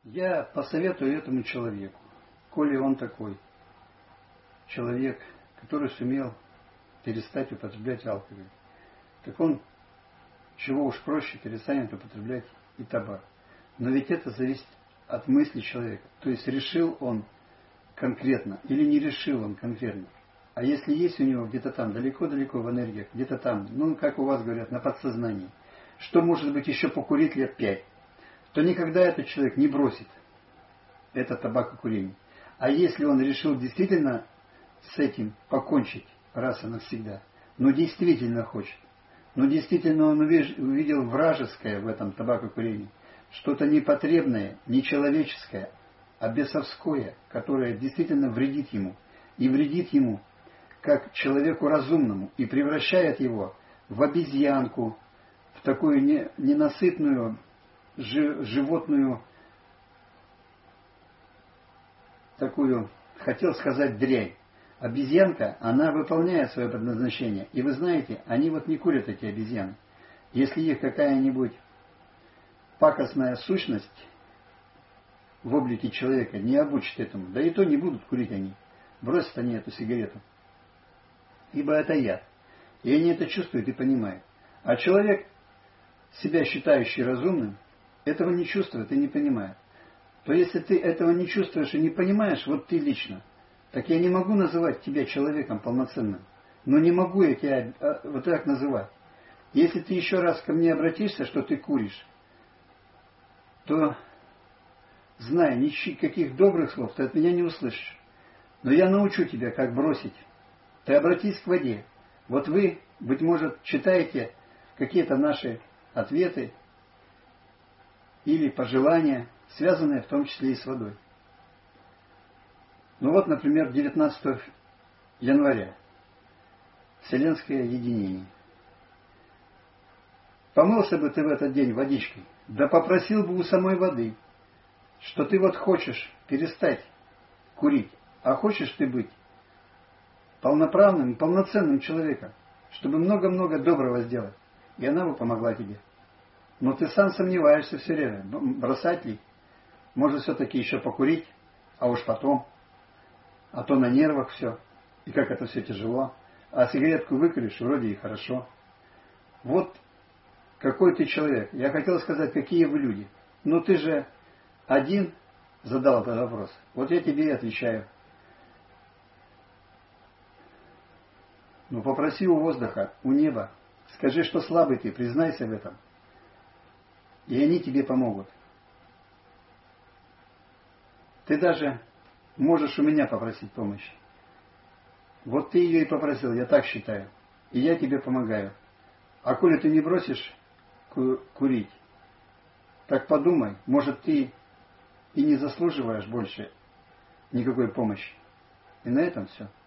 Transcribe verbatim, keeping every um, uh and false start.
Я посоветую этому человеку, коли он такой человек, который сумел перестать употреблять алкоголь, так он, чего уж проще, перестанет употреблять и табак. Но ведь это зависит от мысли человека. То есть решил он конкретно или не решил он конкретно. А если есть у него где-то там, далеко-далеко в энергиях, где-то там, ну, как у вас говорят, на подсознании, что может быть еще покурить лет пять, то никогда этот человек не бросит это табакокурение. А если он решил действительно с этим покончить раз и навсегда, но действительно хочет, но действительно он увидел вражеское в этом табакокурении, что-то непотребное, нечеловеческое, а бесовское, которое действительно вредит ему, и вредит ему как человеку разумному, и превращает его в обезьянку, в такую не, ненасытную жи, животную, такую, хотел сказать, дрянь. Обезьянка, она выполняет свое предназначение. И вы знаете, они вот не курят, эти обезьяны. Если их какая-нибудь пакостная сущность в облике человека не обучит этому, да и то не будут курить они. Бросят они эту сигарету. Ибо это яд. И они это чувствуют и понимают. А человек, себя считающий разумным, этого не чувствует и не понимает. То если ты этого не чувствуешь и не понимаешь, вот ты лично, так я не могу называть тебя человеком полноценным. Но не могу я тебя вот так называть. Если ты еще раз ко мне обратишься, что ты куришь, то, зная, никаких добрых слов ты от меня не услышишь. Но я научу тебя, как бросить. Ты обратись к воде. Вот вы, быть может, читаете какие-то наши ответы или пожелания, связанные в том числе и с водой. Ну вот, например, девятнадцатого января. Вселенское единение. Помылся бы ты в этот день водичкой, да попросил бы у самой воды, что ты вот хочешь перестать курить, а хочешь ты быть полноправным, полноценным человеком, чтобы много-много доброго сделать. И она бы помогла тебе. Но ты сам сомневаешься все время, бросать ли? Может все-таки еще покурить, а уж потом. А то на нервах все. И как это все тяжело. А сигаретку выкуришь, вроде и хорошо. Вот какой ты человек. Я хотел сказать, какие вы люди. Но ты же один задал этот вопрос. Вот я тебе и отвечаю. Ну попроси у воздуха, у неба. Скажи, что слабый ты, признайся в этом. И они тебе помогут. Ты даже можешь у меня попросить помощи. Вот ты ее и попросил, я так считаю. И я тебе помогаю. А коли ты не бросишь ку- курить, так подумай, может ты и не заслуживаешь больше никакой помощи. И на этом все.